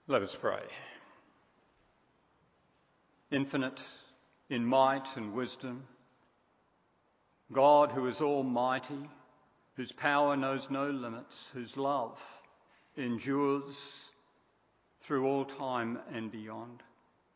Let us pray. Infinite in might and wisdom, God who is almighty, whose power knows no limits, whose love endures through all time and beyond.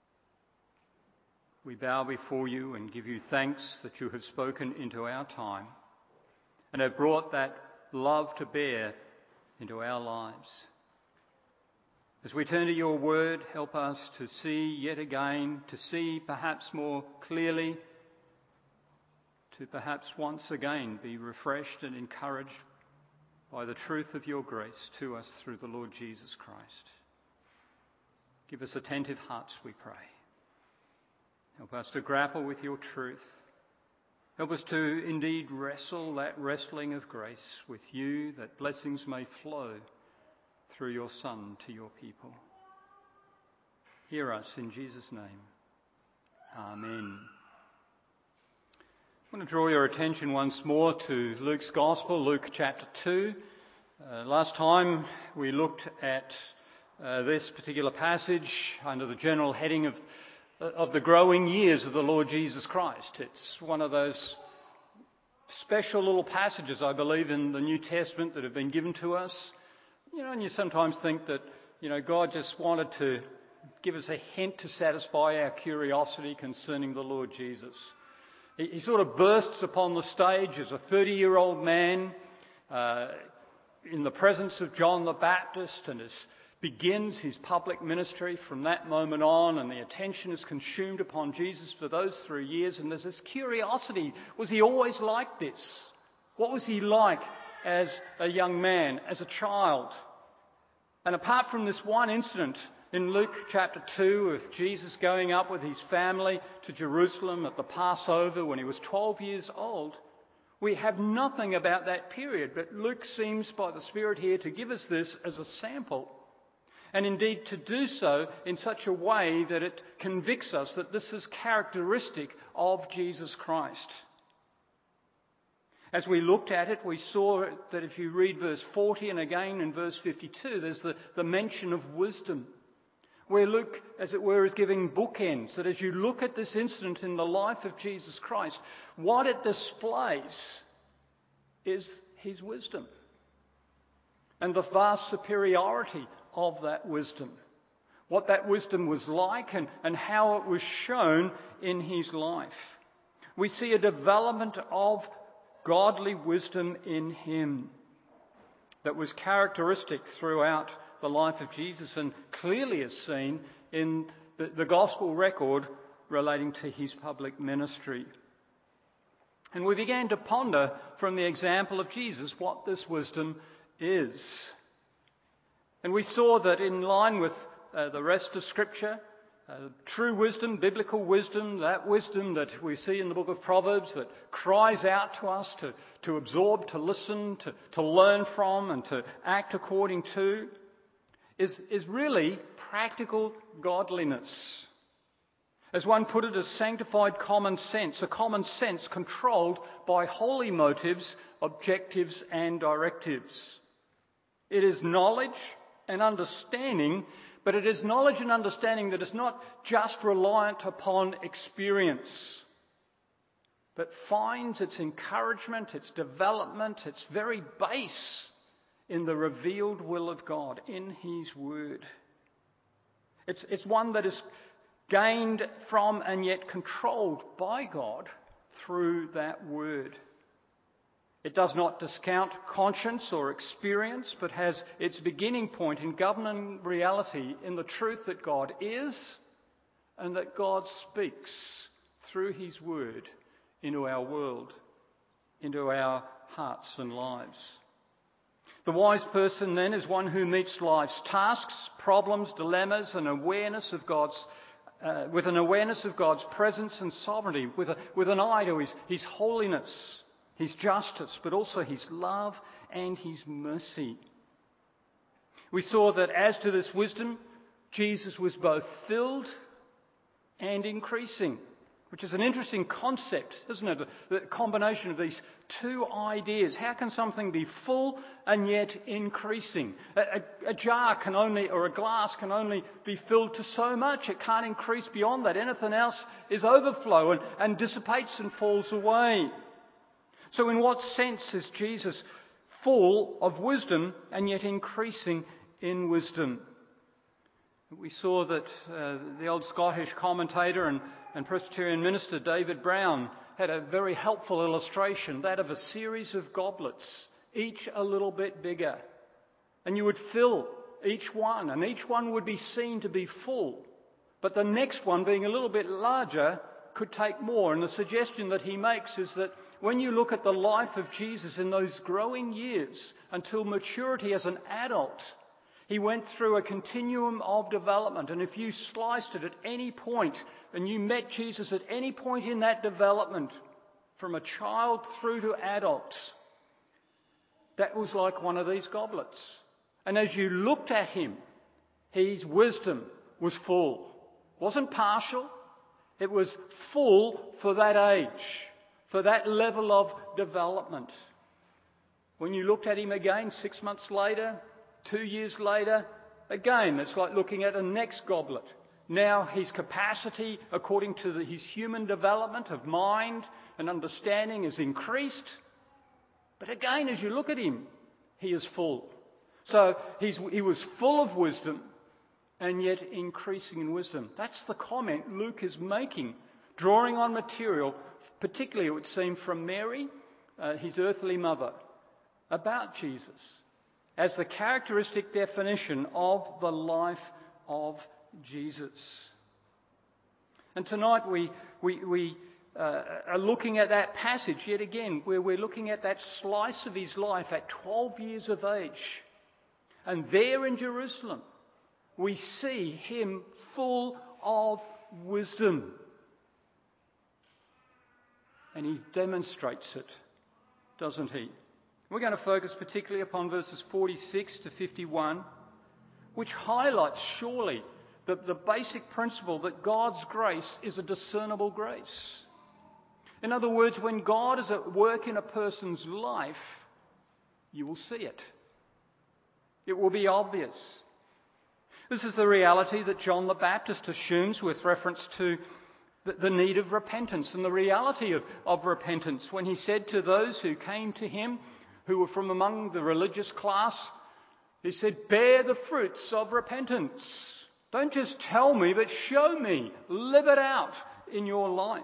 We bow before you and give you thanks that you have spoken into our time and have brought that love to bear into our lives. As we turn to your word, help us to see yet again, to see perhaps more clearly, to perhaps once again be refreshed and encouraged by the truth of your grace to us through the Lord Jesus Christ. Give us attentive hearts, we pray. Help us to grapple with your truth. Help us to indeed wrestle that wrestling of grace with you, that blessings may flow through your Son to your people. Hear us in Jesus' name. Amen. I want to draw your attention once more to Luke's Gospel, Luke chapter 2. Last time we looked at this particular passage under the general heading of the growing years of the Lord Jesus Christ. It's one of those special little passages, I believe, in the New Testament that have been given to us. And you sometimes think that, God just wanted to give us a hint to satisfy our curiosity concerning the Lord Jesus. He sort of bursts upon the stage as a 30-year-old man in the presence of John the Baptist and begins his public ministry from that moment on, and the attention is consumed upon Jesus for those 3 years, and there's this curiosity. Was he always like this? What was he like as a young man, as a child? And apart from this one incident in Luke chapter 2 with Jesus going up with his family to Jerusalem at the Passover when he was 12 years old, we have nothing about that period. But Luke seems by the Spirit here to give us this as a sample, and indeed to do so in such a way that it convicts us that this is characteristic of Jesus Christ. As we looked at it, we saw that if you read verse 40 and again in verse 52, there's the mention of wisdom, where Luke, as it were, is giving bookends, that as you look at this incident in the life of Jesus Christ, what it displays is his wisdom and the vast superiority of that wisdom, what that wisdom was like and how it was shown in his life. We see a development of godly wisdom in him that was characteristic throughout the life of Jesus and clearly is seen in the gospel record relating to his public ministry. And we began to ponder from the example of Jesus what this wisdom is. And we saw that in line with the rest of Scripture, true wisdom, biblical wisdom, that wisdom that we see in the book of Proverbs that cries out to us to absorb, to listen, to learn from and to act according to, is really practical godliness. As one put it, as sanctified common sense, a common sense controlled by holy motives, objectives and directives. It is knowledge and understanding, but it is knowledge and understanding that is not just reliant upon experience, but finds its encouragement, its development, its very base in the revealed will of God, in his word. It's one that is gained from and yet controlled by God through that word. It does not discount conscience or experience, but has its beginning point in governing reality in the truth that God is and that God speaks through his word into our world, into our hearts and lives. The wise person then is one who meets life's tasks, problems, dilemmas, and with an awareness of God's presence and sovereignty, with an eye to his holiness, his justice, but also his love and his mercy. We saw that as to this wisdom, Jesus was both filled and increasing, which is an interesting concept, isn't it? The combination of these two ideas. How can something be full and yet increasing? A jar can only, or a glass can only be filled to so much. It can't increase beyond that. Anything else is overflow and dissipates and falls away. So in what sense is Jesus full of wisdom and yet increasing in wisdom? We saw that the old Scottish commentator and Presbyterian minister David Brown had a very helpful illustration, that of a series of goblets, each a little bit bigger. And you would fill each one, and each one would be seen to be full. But the next one, being a little bit larger, could take more. And the suggestion that he makes is that when you look at the life of Jesus in those growing years until maturity as an adult, he went through a continuum of development. And if you sliced it at any point and you met Jesus at any point in that development, from a child through to adult, that was like one of these goblets. And as you looked at him, his wisdom was full. It wasn't partial. It was full for that age, for that level of development. When you looked at him again 6 months later, 2 years later, again, it's like looking at a next goblet. Now his capacity, according to his human development of mind and understanding, is increased. But again, as you look at him, he is full. So he was full of wisdom and yet increasing in wisdom. That's the comment Luke is making, drawing on material, particularly it would seem from Mary, his earthly mother, about Jesus, as the characteristic definition of the life of Jesus. And tonight we are looking at that passage yet again, where we're looking at that slice of his life at 12 years of age. And there in Jerusalem, we see him full of wisdom. And he demonstrates it, doesn't he? We're going to focus particularly upon verses 46 to 51, which highlights surely the basic principle that God's grace is a discernible grace. In other words, when God is at work in a person's life, you will see it. It will be obvious. This is the reality that John the Baptist assumes with reference to the need of repentance and the reality of repentance when he said to those who came to him, who were from among the religious class, he said, "Bear the fruits of repentance. Don't just tell me, but show me. Live it out in your life."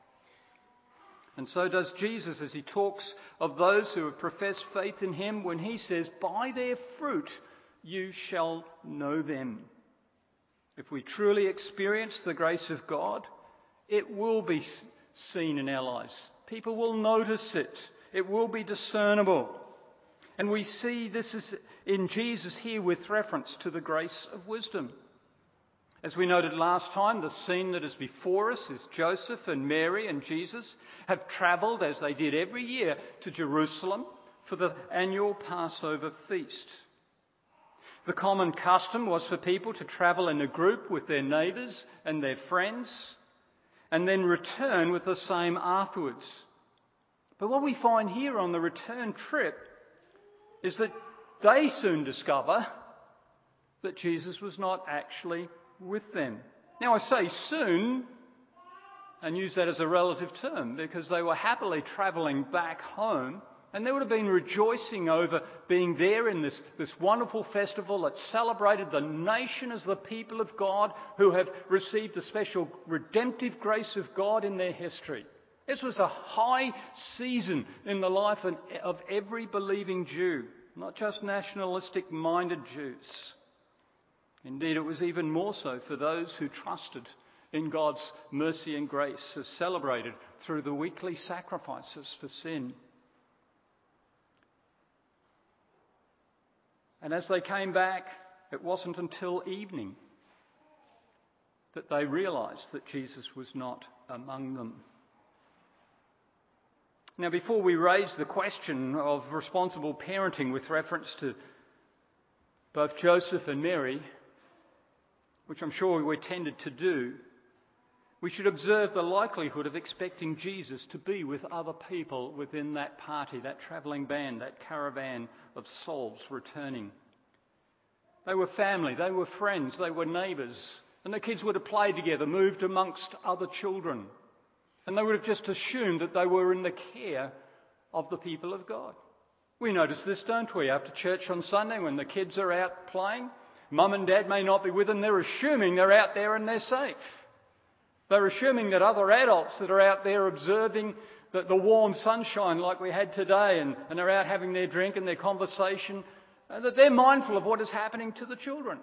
And so does Jesus as he talks of those who have professed faith in him when he says, "By their fruit you shall know them." If we truly experience the grace of God, it will be seen in our lives. People will notice it. It will be discernible. And we see this is in Jesus here with reference to the grace of wisdom. As we noted last time, the scene that is before us is Joseph and Mary and Jesus have travelled, as they did every year, to Jerusalem for the annual Passover feast. The common custom was for people to travel in a group with their neighbours and their friends, and then return with the same afterwards. But what we find here on the return trip is that they soon discover that Jesus was not actually with them. Now I say soon, and use that as a relative term, because they were happily travelling back home, and they would have been rejoicing over being there in this wonderful festival that celebrated the nation as the people of God who have received the special redemptive grace of God in their history. This was a high season in the life of every believing Jew, not just nationalistic-minded Jews. Indeed, it was even more so for those who trusted in God's mercy and grace, as celebrated through the weekly sacrifices for sin. And as they came back, it wasn't until evening that they realised that Jesus was not among them. Now, before we raise the question of responsible parenting with reference to both Joseph and Mary, which I'm sure we're tended to do, We should observe the likelihood of expecting Jesus to be with other people within that party, that travelling band, that caravan of souls returning. They were family, they were friends, they were neighbours, and the kids would have played together, moved amongst other children, and they would have just assumed that they were in the care of the people of God. We notice this, don't we? After church on Sunday, when the kids are out playing, mum and dad may not be with them, they're assuming they're out there and they're safe. They're assuming that other adults that are out there observing the warm sunshine like we had today and are out having their drink and their conversation, that they're mindful of what is happening to the children.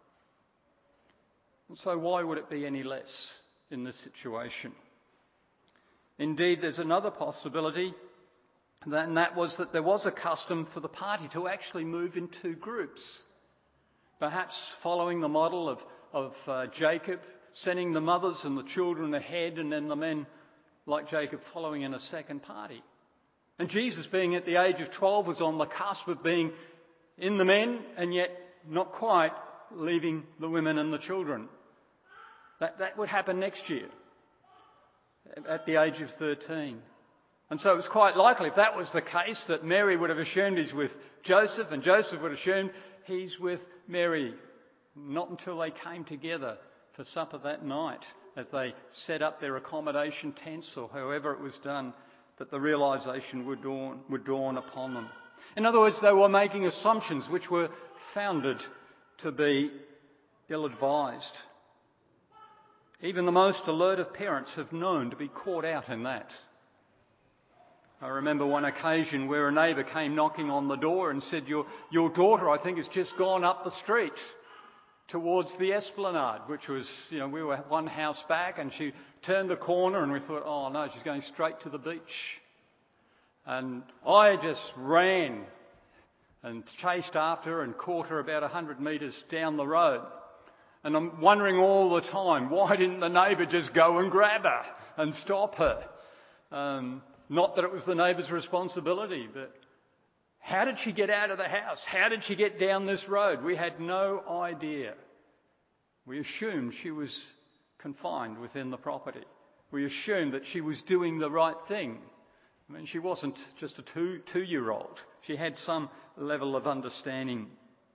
And so why would it be any less in this situation? Indeed, there's another possibility, and that was that there was a custom for the party to actually move in two groups. Perhaps following the model of Jacob, sending the mothers and the children ahead, and then the men, like Jacob, following in a second party. And Jesus, being at the age of 12, was on the cusp of being in the men, and yet not quite leaving the women and the children. That would happen next year, at the age of 13. And so it was quite likely, if that was the case, that Mary would have assumed he's with Joseph, and Joseph would have assumed he's with Mary. Not until they came together for supper that night, as they set up their accommodation tents or however it was done, that the realisation would dawn upon them. In other words, they were making assumptions which were founded to be ill-advised. Even the most alert of parents have known to be caught out in that. I remember one occasion where a neighbour came knocking on the door and said, your daughter, I think, has just gone up the street towards the Esplanade, which was, we were one house back, and she turned the corner and we thought, oh no, she's going straight to the beach. And I just ran and chased after her and caught her about 100 metres down the road. And I'm wondering all the time, why didn't the neighbour just go and grab her and stop her? Not that it was the neighbour's responsibility, but how did she get out of the house? How did she get down this road? We had no idea. We assumed she was confined within the property. We assumed that she was doing the right thing. I mean, she wasn't just a two-year-old. She had some level of understanding.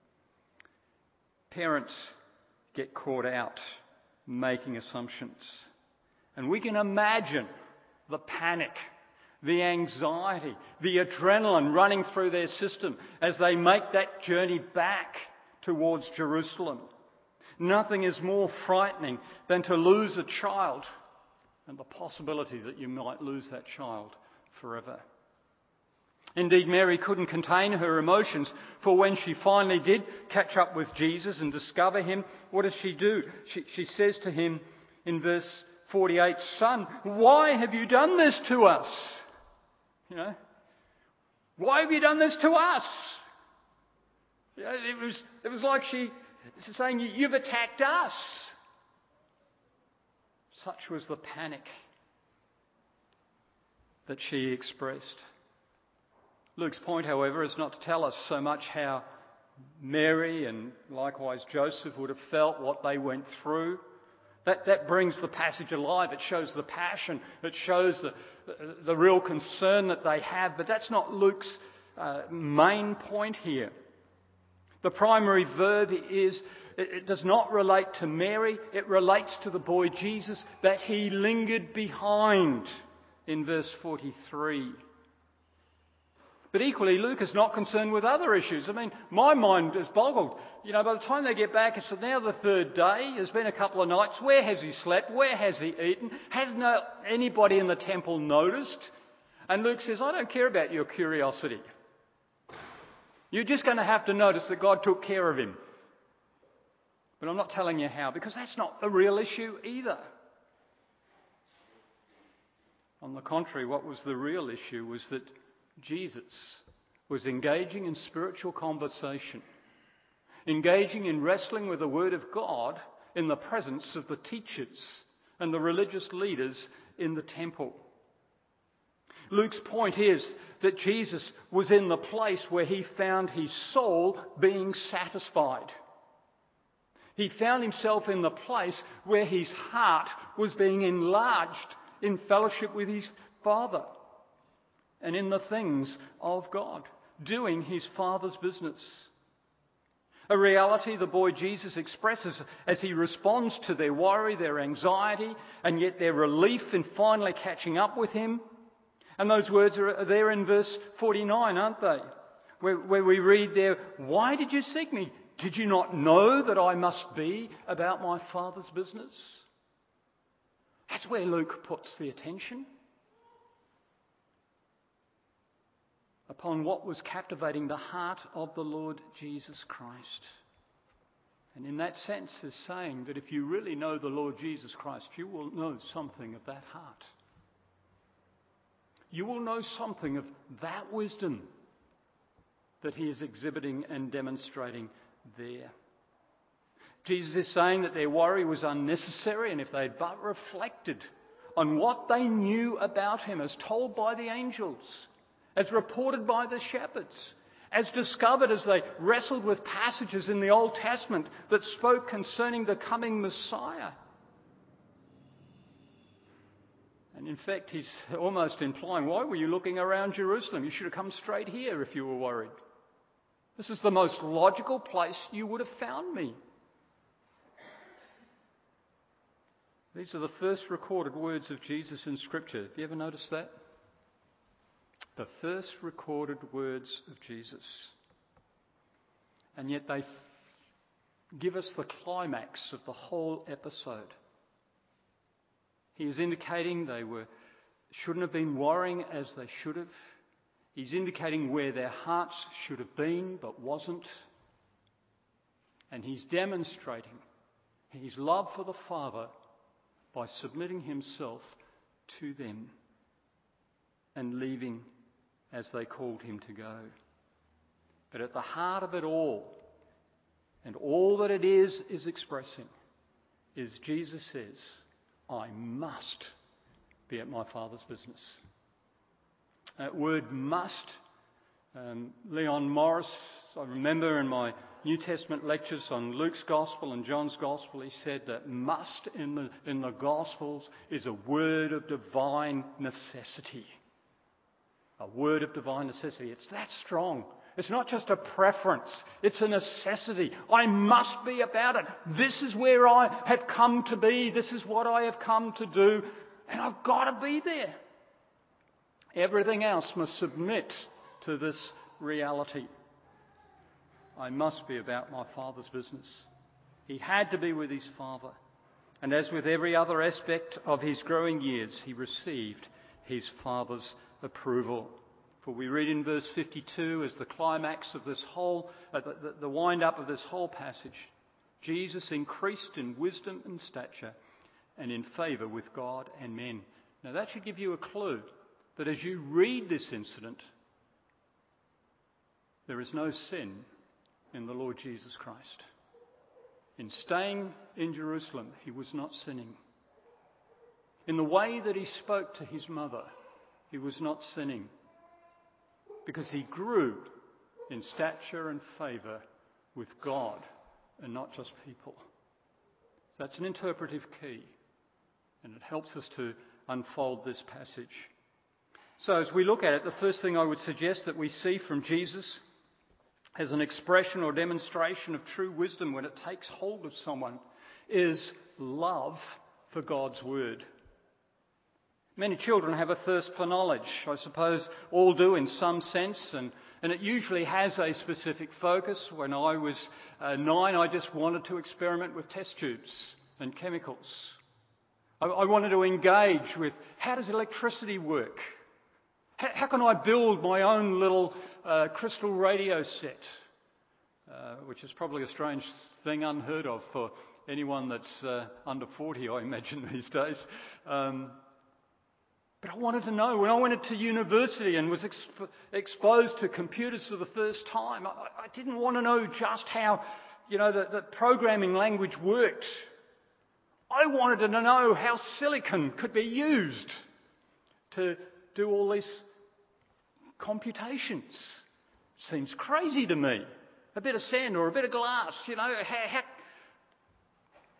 Parents get caught out making assumptions. And we can imagine the panic, the anxiety, the adrenaline running through their system as they make that journey back towards Jerusalem. Nothing is more frightening than to lose a child and the possibility that you might lose that child forever. Indeed, Mary couldn't contain her emotions, for when she finally did catch up with Jesus and discover him, what does she do? She says to him in verse 48, "Son, why have you done this to us?" Why have you done this to us? It was like she's saying, you've attacked us. Such was the panic that she expressed. Luke's point, however, is not to tell us so much how Mary and likewise Joseph would have felt, what they went through. That brings the passage alive. It shows the passion. It shows the real concern that they have. But that's not Luke's main point here. The primary verb is, it does not relate to Mary. It relates to the boy Jesus, that he lingered behind in verse 43. But equally, Luke is not concerned with other issues. I mean, my mind is boggled. By the time they get back, it's now the third day. There's been a couple of nights. Where has he slept? Where has he eaten? Has anybody in the temple noticed? And Luke says, I don't care about your curiosity. You're just going to have to notice that God took care of him. But I'm not telling you how, because that's not the real issue either. On the contrary, what was the real issue was that Jesus was engaging in spiritual conversation, engaging in wrestling with the Word of God in the presence of the teachers and the religious leaders in the temple. Luke's point is that Jesus was in the place where he found his soul being satisfied. He found himself in the place where his heart was being enlarged in fellowship with his Father and in the things of God, doing his Father's business. A reality the boy Jesus expresses as he responds to their worry, their anxiety, and yet their relief in finally catching up with him. And those words are there in verse 49, aren't they? Where we read there, "Why did you seek me? Did you not know that I must be about my Father's business?" That's where Luke puts the attention upon what was captivating the heart of the Lord Jesus Christ. And in that sense is saying that if you really know the Lord Jesus Christ, you will know something of that heart. You will know something of that wisdom that he is exhibiting and demonstrating there. Jesus is saying that their worry was unnecessary, and if they had but reflected on what they knew about him as told by the angels, as reported by the shepherds, as discovered as they wrestled with passages in the Old Testament that spoke concerning the coming Messiah. And in fact, he's almost implying, why were you looking around Jerusalem? You should have come straight here if you were worried. This is the most logical place you would have found me. These are the first recorded words of Jesus in Scripture. Have you ever noticed that? The first recorded words of Jesus. And yet they give us the climax of the whole episode. He is indicating they shouldn't have been worrying as they should have. He's indicating where their hearts should have been but wasn't. And he's demonstrating his love for the Father by submitting himself to them and leaving as they called him to go. But at the heart of it all, and all that it is expressing, is Jesus says, I must be at my Father's business. That word must, Leon Morris, I remember in my New Testament lectures on Luke's Gospel and John's Gospel, he said that must in the Gospels is a word of divine necessity. A word of divine necessity. It's that strong. It's not just a preference. It's a necessity. I must be about it. This is where I have come to be. This is what I have come to do. And I've got to be there. Everything else must submit to this reality. I must be about my Father's business. He had to be with his Father. And as with every other aspect of his growing years, he received his Father's approval. For we read in verse 52 as the climax of this whole, the wind-up of this whole passage, Jesus increased in wisdom and stature and in favour with God and men. Now that should give you a clue that as you read this incident, there is no sin in the Lord Jesus Christ. In staying in Jerusalem, he was not sinning. In the way that he spoke to his mother, he was not sinning. Because he grew in stature and favour with God and not just people. So that's an interpretive key, and it helps us to unfold this passage. So as we look at it, the first thing I would suggest that we see from Jesus as an expression or demonstration of true wisdom when it takes hold of someone is love for God's word. Many children have a thirst for knowledge. I suppose all do in some sense, and it usually has a specific focus. When I was 9, I just wanted to experiment with test tubes and chemicals. I wanted to engage with how does electricity work? How can I build my own little crystal radio set? Which is probably a strange thing, unheard of for anyone that's under 40, I imagine, these days. But I wanted to know. When I went to university and was exposed to computers for the first time, I didn't want to know just how, the programming language worked. I wanted to know how silicon could be used to do all these computations. Seems crazy to me. A bit of sand or a bit of glass,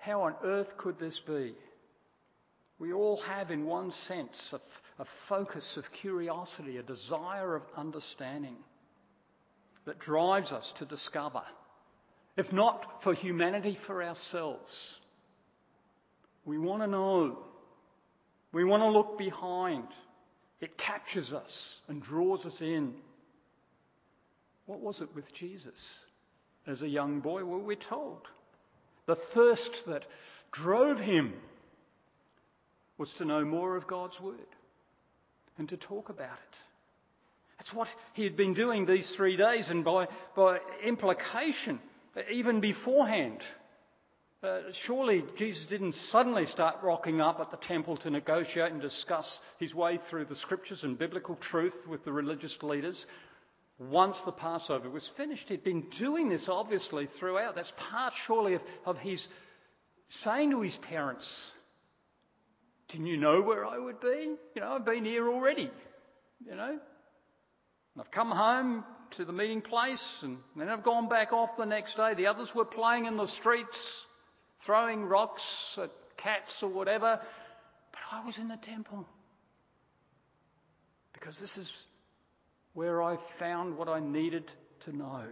How on earth could this be? We all have, in one sense, a focus of curiosity, a desire of understanding that drives us to discover, if not for humanity, for ourselves. We want to know. We want to look behind. It captures us and draws us in. What was it with Jesus as a young boy? Well, we're told the thirst that drove him was to know more of God's word and to talk about it. That's what he had been doing these 3 days, and by implication, even beforehand. Surely Jesus didn't suddenly start rocking up at the temple to negotiate and discuss his way through the scriptures and biblical truth with the religious leaders once the Passover was finished. He'd been doing this obviously throughout. That's part surely of his saying to his parents, didn't you know where I would be? I've been here already, And I've come home to the meeting place and then I've gone back off the next day. The others were playing in the streets, throwing rocks at cats or whatever. But I was in the temple. Because this is where I found what I needed to know.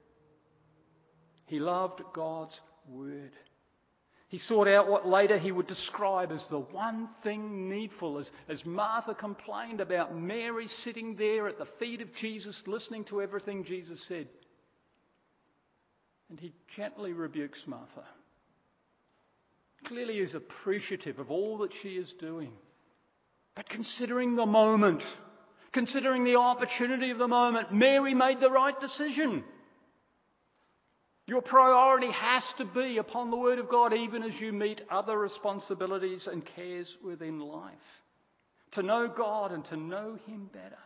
He loved God's word. He sought out what later he would describe as the one thing needful, as Martha complained about Mary sitting there at the feet of Jesus, listening to everything Jesus said. And he gently rebukes Martha. Clearly is appreciative of all that she is doing. But considering the moment, considering the opportunity of the moment, Mary made the right decision. Your priority has to be upon the Word of God even as you meet other responsibilities and cares within life. To know God and to know Him better.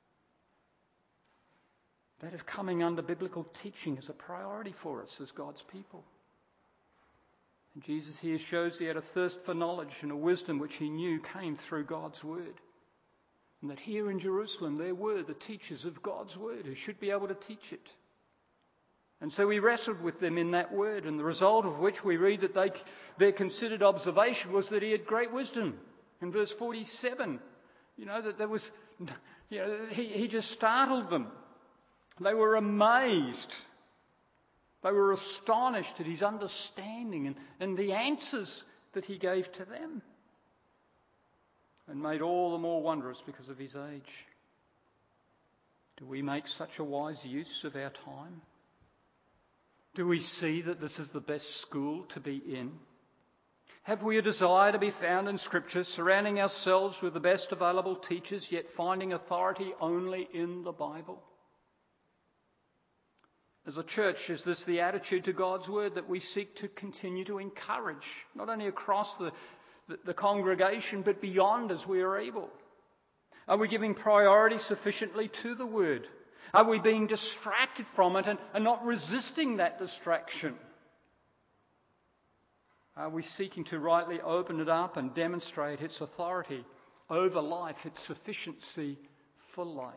That of coming under biblical teaching is a priority for us as God's people. And Jesus here shows he had a thirst for knowledge and a wisdom which he knew came through God's Word. And that here in Jerusalem there were the teachers of God's Word who should be able to teach it. And so he wrestled with them in that word, and the result of which we read that their considered observation was that he had great wisdom. In verse 47, that there was, he just startled them. They were amazed. They were astonished at his understanding and the answers that he gave to them. And made all the more wondrous because of his age. Do we make such a wise use of our time? Do we see that this is the best school to be in? Have we a desire to be found in Scripture, surrounding ourselves with the best available teachers, yet finding authority only in the Bible? As a church, is this the attitude to God's Word that we seek to continue to encourage, not only across the congregation, but beyond as we are able? Are we giving priority sufficiently to the Word? Are we being distracted from it and not resisting that distraction? Are we seeking to rightly open it up and demonstrate its authority over life, its sufficiency for life?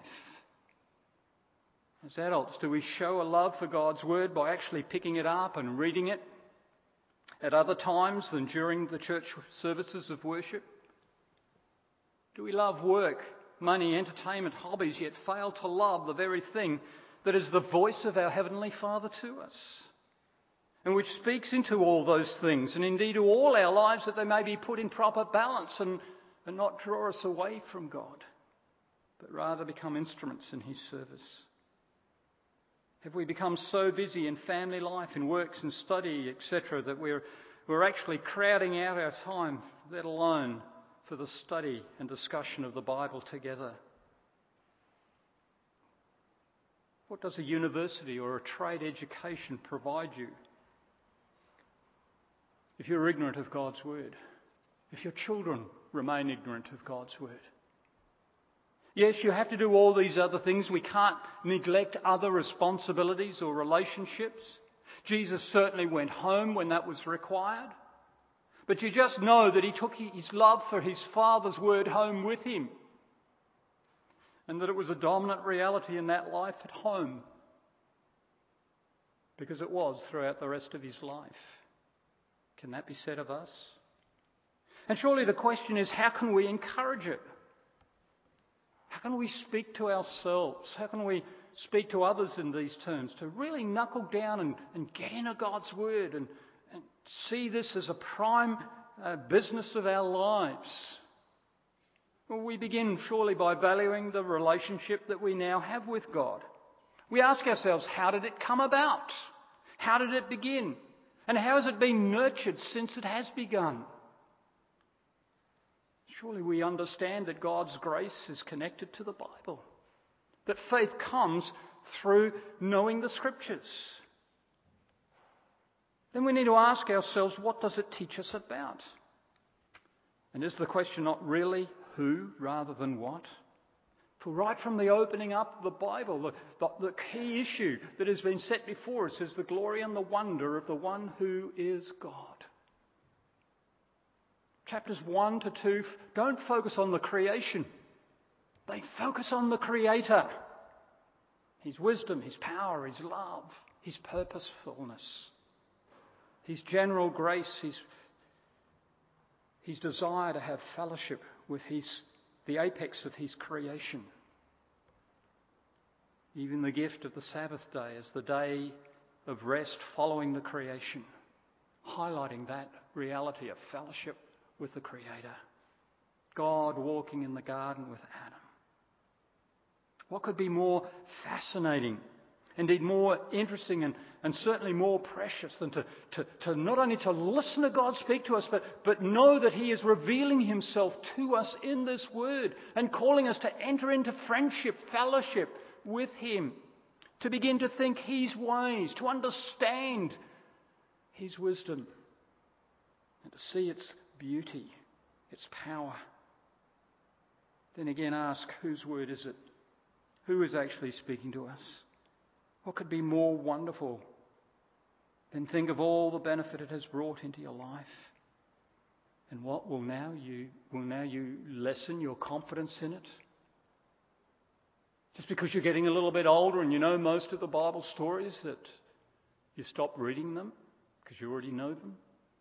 As adults, do we show a love for God's Word by actually picking it up and reading it at other times than during the church services of worship? Do we love work, money, entertainment, hobbies, yet fail to love the very thing that is the voice of our Heavenly Father to us, and which speaks into all those things, and indeed to all our lives, that they may be put in proper balance and not draw us away from God, but rather become instruments in His service? Have we become so busy in family life, in works and study, etc., that we're actually crowding out our time, let alone for the study and discussion of the Bible together? What does a university or a trade education provide you if you're ignorant of God's Word? If your children remain ignorant of God's Word? Yes, you have to do all these other things. We can't neglect other responsibilities or relationships. Jesus certainly went home when that was required. But you just know that he took his love for his Father's Word home with him. And that it was a dominant reality in that life at home. Because it was throughout the rest of his life. Can that be said of us? And surely the question is, how can we encourage it? How can we speak to ourselves? How can we speak to others in these terms to really knuckle down and get into God's Word and see this as a prime business of our lives? Well, we begin surely by valuing the relationship that we now have with God. We ask ourselves, how did it come about? How did it begin? And how has it been nurtured since it has begun? Surely we understand that God's grace is connected to the Bible. That faith comes through knowing the Scriptures. Then we need to ask ourselves, what does it teach us about? And is the question not really who rather than what? For right from the opening up of the Bible, the key issue that has been set before us is the glory and the wonder of the one who is God. Chapters 1 to 2 don't focus on the creation. They focus on the Creator. His wisdom, His power, His love, His purposefulness, His general grace, His desire to have fellowship with the apex of His creation. Even the gift of the Sabbath day as the day of rest following the creation, highlighting that reality of fellowship with the Creator. God walking in the garden with Adam. What could be more fascinating, indeed more interesting and certainly more precious than to not only to listen to God speak to us, but know that He is revealing Himself to us in this Word and calling us to enter into friendship, fellowship with Him, to begin to think His ways, to understand His wisdom, and to see its beauty, its power. Then again ask, whose word is it? Who is actually speaking to us? What could be more wonderful than think of all the benefit it has brought into your life? And what will now you lessen your confidence in it? Just because you're getting a little bit older and you know most of the Bible stories, that you stop reading them because you already know them?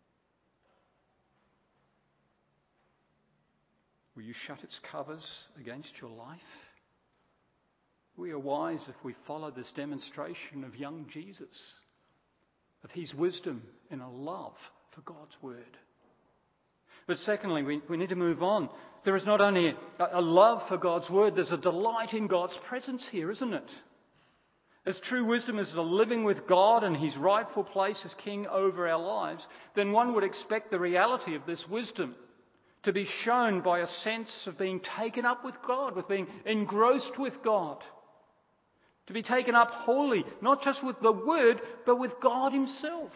Will you shut its covers against your life? We are wise if we follow this demonstration of young Jesus, of His wisdom and a love for God's Word. But secondly, we need to move on. There is not only a love for God's Word, there's a delight in God's presence here, isn't it? As true wisdom is the living with God and His rightful place as King over our lives, then one would expect the reality of this wisdom to be shown by a sense of being taken up with God, with being engrossed with God. To be taken up wholly, not just with the Word, but with God Himself.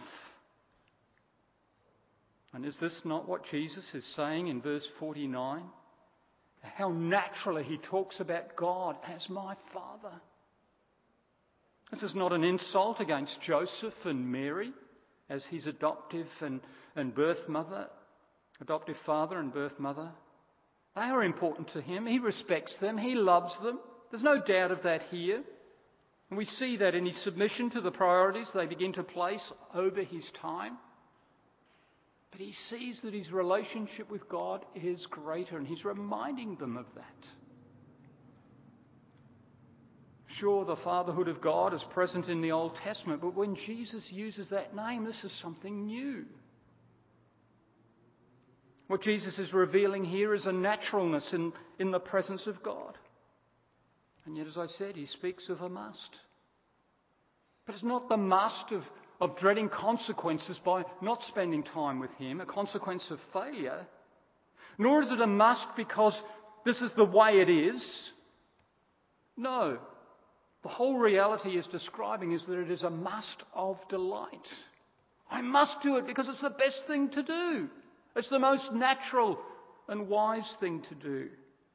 And is this not what Jesus is saying in verse 49? How naturally He talks about God as my Father. This is not an insult against Joseph and Mary as His adoptive father and birth mother. They are important to Him. He respects them. He loves them. There's no doubt of that here. And we see that in His submission to the priorities they begin to place over His time. But He sees that His relationship with God is greater, and He's reminding them of that. Sure, the fatherhood of God is present in the Old Testament, but when Jesus uses that name, this is something new. What Jesus is revealing here is a naturalness in the presence of God. And yet, as I said, He speaks of a must. But it's not the must of dreading consequences by not spending time with Him, a consequence of failure. Nor is it a must because this is the way it is. No. The whole reality is describing is that it is a must of delight. I must do it because it's the best thing to do. It's the most natural and wise thing to do.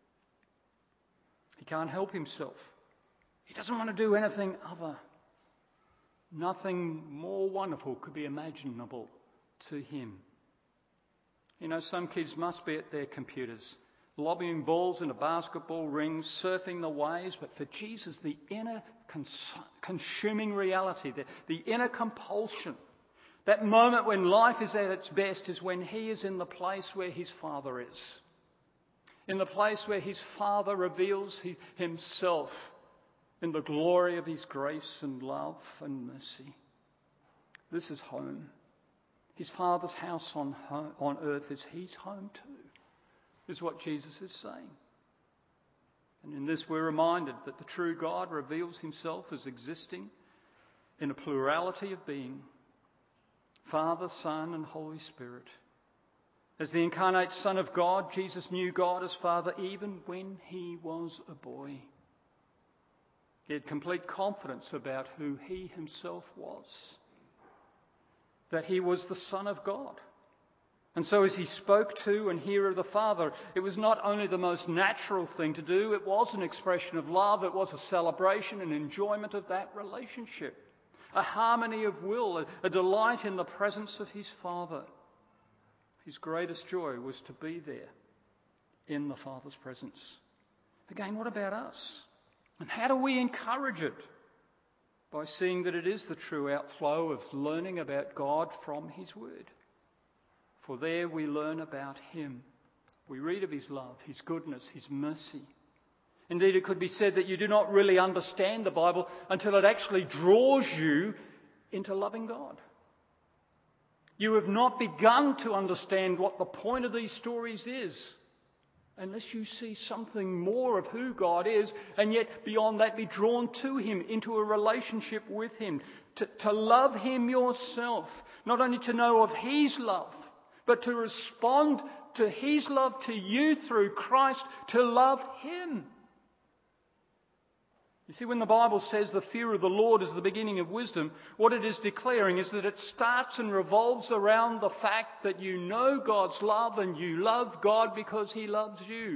He can't help himself. He doesn't want to do anything other. Nothing more wonderful could be imaginable to him. You know, some kids must be at their computers, lobbing balls into basketball rings, surfing the waves, but for Jesus, the inner consuming reality, the inner compulsion, That moment when life is at its best is when he is in the place where his Father is. In the place where his Father reveals himself in the glory of his grace and love and mercy. This is home. His Father's house on earth is his home too, is what Jesus is saying. And in this we're reminded that the true God reveals himself as existing in a plurality of being. Father, Son and Holy Spirit. As the incarnate Son of God, Jesus knew God as Father even when he was a boy. He had complete confidence about who he himself was. That he was the Son of God. And so as he spoke to and hear of the Father, it was not only the most natural thing to do, it was an expression of love, it was a celebration and enjoyment of that relationship. A harmony of will, a delight in the presence of his Father. His greatest joy was to be there in the Father's presence. Again, what about us? And how do we encourage it? By seeing that it is the true outflow of learning about God from his Word. For there we learn about him. We read of his love, his goodness, his mercy. Indeed, it could be said that you do not really understand the Bible until it actually draws you into loving God. You have not begun to understand what the point of these stories is unless you see something more of who God is, and yet beyond that be drawn to him, into a relationship with him, to love him yourself, not only to know of his love, but to respond to his love to you through Christ, to love him. You see, when the Bible says the fear of the Lord is the beginning of wisdom, what it is declaring is that it starts and revolves around the fact that you know God's love and you love God because he loves you.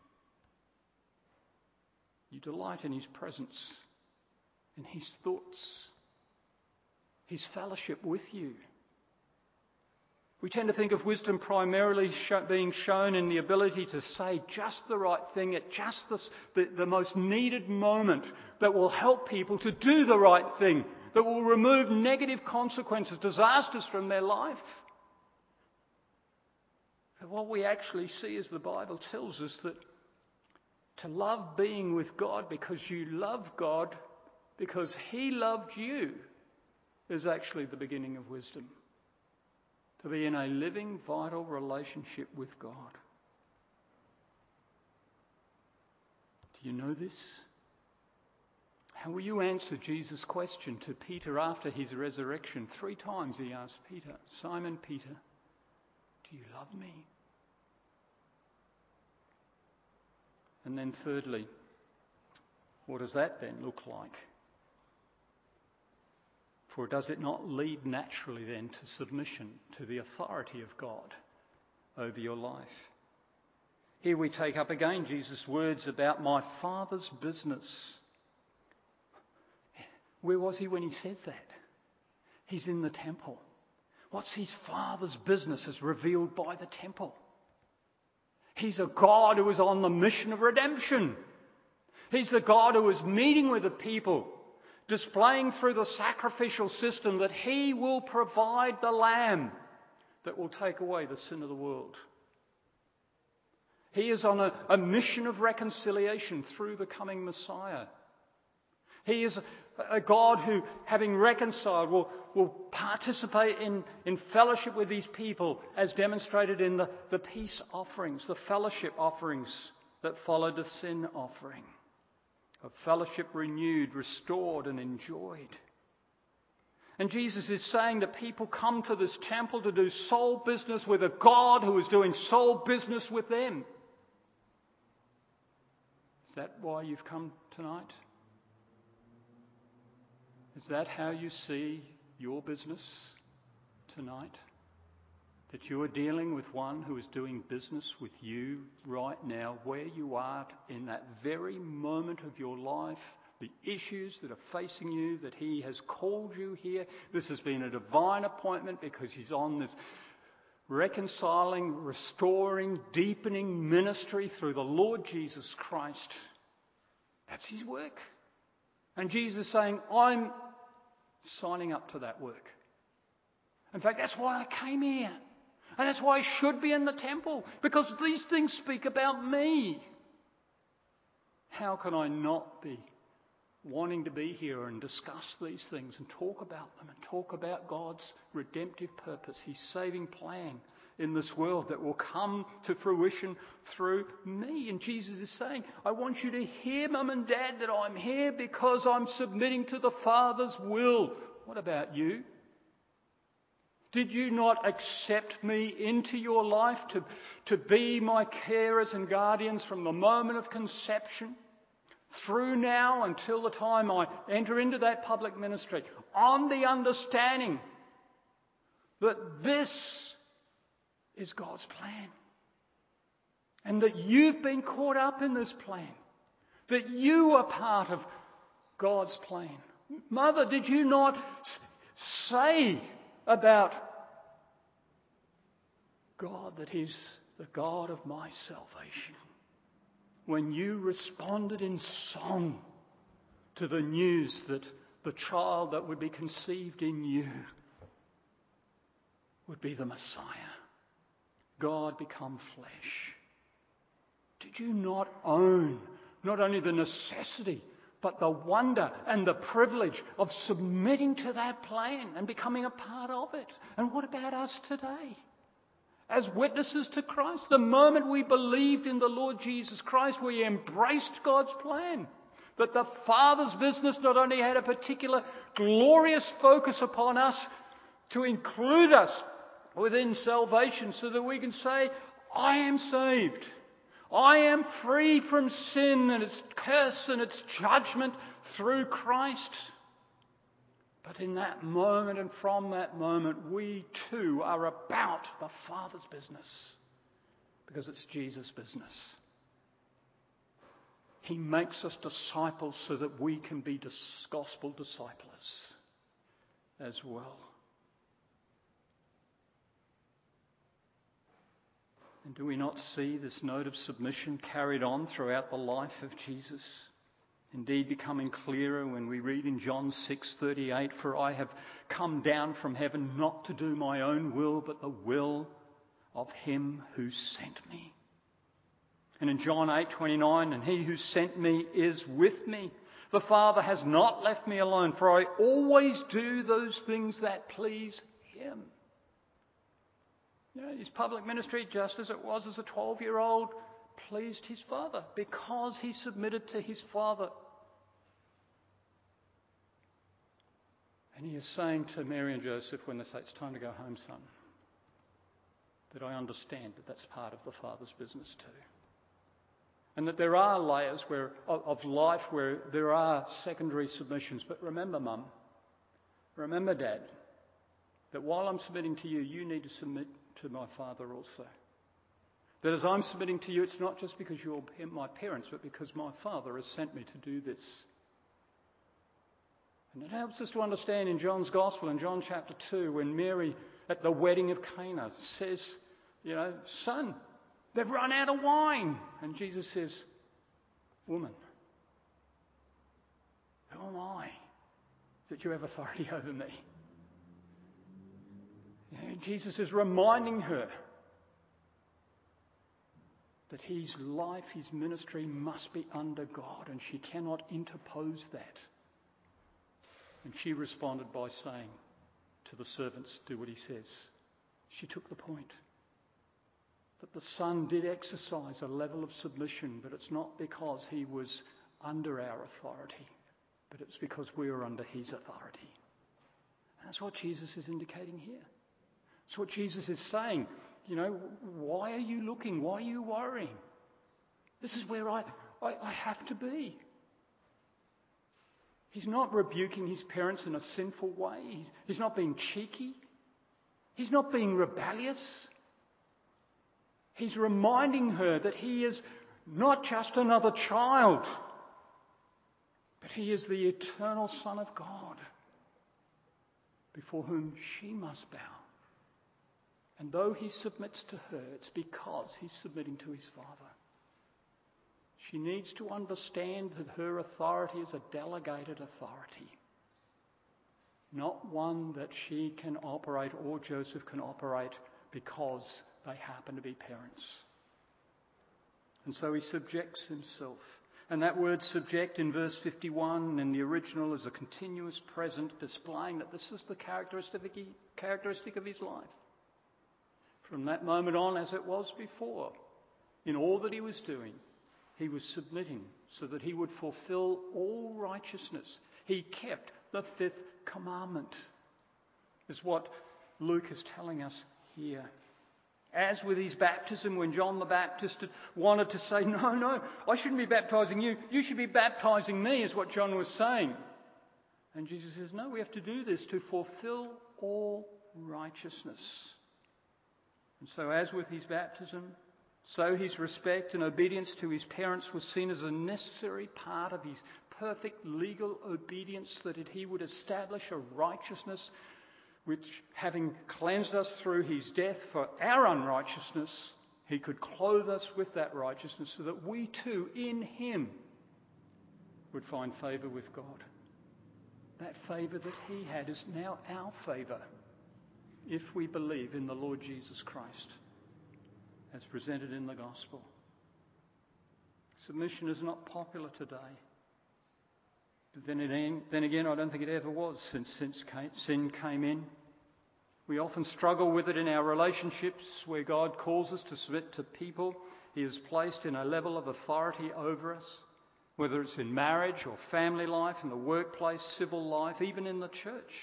You delight in his presence, in his thoughts, his fellowship with you. We tend to think of wisdom primarily being shown in the ability to say just the right thing at just the most needed moment that will help people to do the right thing, that will remove negative consequences, disasters from their life. But what we actually see is the Bible tells us that to love being with God because you love God because he loved you is actually the beginning of wisdom. To be in a living, vital relationship with God. Do you know this? How will you answer Jesus' question to Peter after his resurrection? 3 times he asked Peter, Simon Peter, do you love me? And then thirdly, what does that then look like? For does it not lead naturally then to submission to the authority of God over your life? Here we take up again Jesus' words about my Father's business. Where was he when he says that? He's in the temple. What's his Father's business as revealed by the temple? He's a God who is on the mission of redemption. He's the God who is meeting with the people, displaying through the sacrificial system that he will provide the lamb that will take away the sin of the world. He is on a mission of reconciliation through the coming Messiah. He is a God who, having reconciled, will participate in fellowship with these people as demonstrated in the peace offerings, the fellowship offerings that followed the sin offering. Of fellowship renewed, restored and enjoyed. And Jesus is saying that people come to this temple to do soul business with a God who is doing soul business with them. Is that why you've come tonight? Is that how you see your business tonight? That you are dealing with one who is doing business with you right now, where you are in that very moment of your life, the issues that are facing you, that he has called you here. This has been a divine appointment because he's on this reconciling, restoring, deepening ministry through the Lord Jesus Christ. That's his work. And Jesus is saying, I'm signing up to that work. In fact, that's why I came here. And that's why I should be in the temple, because these things speak about me. How can I not be wanting to be here and discuss these things and talk about them and talk about God's redemptive purpose, His saving plan in this world that will come to fruition through me? And Jesus is saying, I want you to hear, Mum and Dad, that I'm here because I'm submitting to the Father's will. What about you? Did you not accept me into your life to be my carers and guardians from the moment of conception through now until the time I enter into that public ministry, on the understanding that this is God's plan and that you've been caught up in this plan, that you are part of God's plan? Mother, did you not say about God that He's the God of my salvation when you responded in song to the news that the child that would be conceived in you would be the Messiah, God become flesh? Did you not own not only the necessity but the wonder and the privilege of submitting to that plan and becoming a part of it? And what about us today? As witnesses to Christ, the moment we believed in the Lord Jesus Christ, we embraced God's plan. That the Father's business not only had a particular glorious focus upon us to include us within salvation so that we can say, I am saved. I am free from sin and its curse and its judgment through Christ. But in that moment and from that moment, we too are about the Father's business because it's Jesus' business. He makes us disciples so that we can be gospel disciples as well. And do we not see this note of submission carried on throughout the life of Jesus? Indeed, becoming clearer when we read in John 6:38, for I have come down from heaven not to do my own will, but the will of Him who sent me. And in John 8:29, and He who sent me is with me. The Father has not left me alone, for I always do those things that please Him. You know, his public ministry, just as it was as a 12-year-old, pleased his Father because he submitted to his Father. And he is saying to Mary and Joseph when they say, it's time to go home, son, that I understand that that's part of the Father's business too. And that there are layers of life where there are secondary submissions. But remember, Mum, remember, Dad, that while I'm submitting to you, you need to submit to my Father also. That as I'm submitting to you, it's not just because you're my parents, but because my Father has sent me to do this. And it helps us to understand in John's Gospel, in John chapter 2, when Mary at the wedding of Cana says, you know, son, they've run out of wine. And Jesus says, woman, who am I that you have authority over me? You know, Jesus is reminding her that his life, his ministry must be under God, and she cannot interpose that. And she responded by saying to the servants, do what he says. She took the point. That the Son did exercise a level of submission, but it's not because he was under our authority, but it's because we are under his authority. And that's what Jesus is indicating here. That's what Jesus is saying. You know, why are you looking? Why are you worrying? This is where I have to be. He's not rebuking his parents in a sinful way. He's not being cheeky. He's not being rebellious. He's reminding her that he is not just another child, but he is the eternal Son of God, before whom she must bow. And though he submits to her, it's because he's submitting to his Father. She needs to understand that her authority is a delegated authority. Not one that she can operate or Joseph can operate because they happen to be parents. And so he subjects himself. And that word subject in verse 51 in the original is a continuous present, displaying that this is the characteristic of his life. From that moment on, as it was before, in all that he was doing, he was submitting so that he would fulfill all righteousness. He kept the fifth commandment, is what Luke is telling us here. As with his baptism, when John the Baptist wanted to say, no, I shouldn't be baptizing you. You should be baptizing me, is what John was saying. And Jesus says, no, we have to do this to fulfill all righteousness. And so as with his baptism, so his respect and obedience to his parents was seen as a necessary part of his perfect legal obedience, that he would establish a righteousness which, having cleansed us through his death for our unrighteousness, he could clothe us with that righteousness so that we too, in him, would find favour with God. That favour that he had is now our favour if we believe in the Lord Jesus Christ as presented in the gospel. Submission is not popular today. But then again, I don't think it ever was since sin came in. We often struggle with it in our relationships where God calls us to submit to people he has placed in a level of authority over us, whether it's in marriage or family life, in the workplace, civil life, even in the church.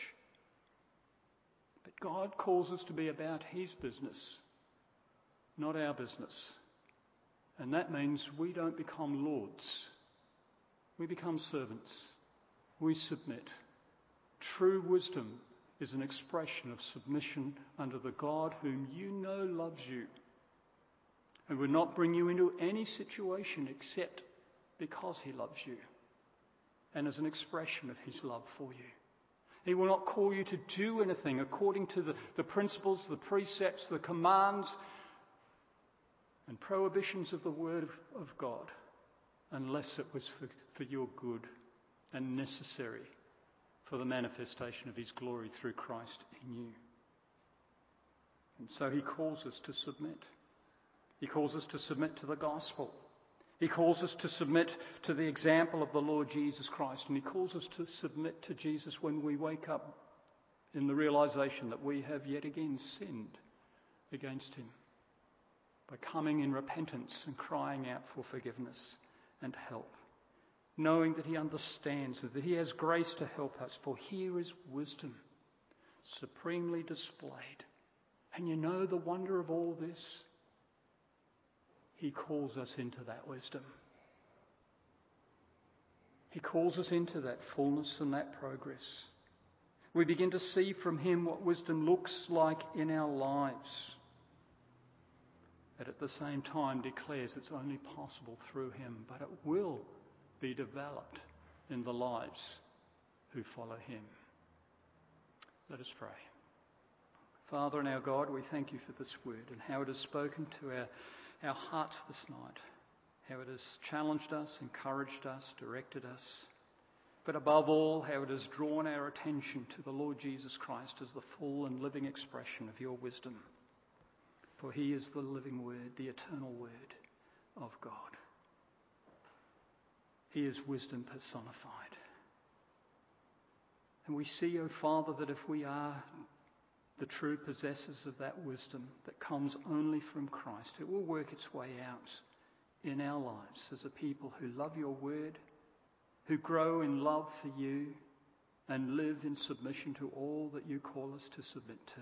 But God calls us to be about his business, not our business. And that means we don't become lords. We become servants. We submit. True wisdom is an expression of submission under the God whom you know loves you and would not bring you into any situation except because he loves you and as an expression of his love for you. He will not call you to do anything according to the principles, the precepts, the commands and prohibitions of the Word of God unless it was for your good and necessary for the manifestation of his glory through Christ in you. And so he calls us to submit. He calls us to submit to the gospel. He calls us to submit to the example of the Lord Jesus Christ. And he calls us to submit to Jesus when we wake up in the realization that we have yet again sinned against him, by coming in repentance and crying out for forgiveness and help, knowing that he understands, that he has grace to help us, for here is wisdom supremely displayed. And you know the wonder of all this? He calls us into that wisdom. He calls us into that fullness and that progress. We begin to see from him what wisdom looks like in our lives, but at the same time declares it's only possible through him, but it will be developed in the lives who follow him. Let us pray. Father and our God, we thank you for this word and how it has spoken to our hearts this night, how it has challenged us, encouraged us, directed us, but above all, how it has drawn our attention to the Lord Jesus Christ as the full and living expression of your wisdom. For he is the living word, the eternal word of God. He is wisdom personified. And we see, O Father, that if we are the true possessors of that wisdom that comes only from Christ, it will work its way out in our lives as a people who love your word, who grow in love for you, and live in submission to all that you call us to submit to.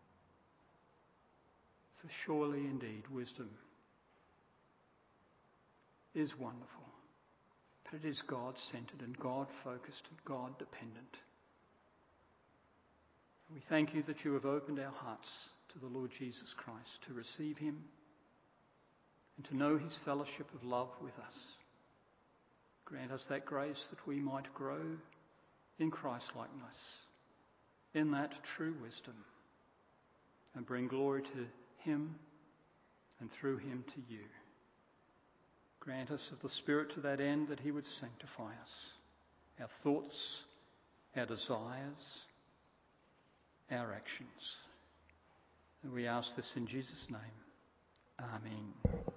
For surely indeed wisdom is wonderful, but it is God-centered and God-focused and God-dependent. We thank you that you have opened our hearts to the Lord Jesus Christ, to receive him and to know his fellowship of love with us. Grant us that grace that we might grow in Christ-likeness, in that true wisdom, and bring glory to him and through him to you. Grant us of the Spirit to that end, that he would sanctify us, our thoughts, our desires, our actions. And we ask this in Jesus' name. Amen.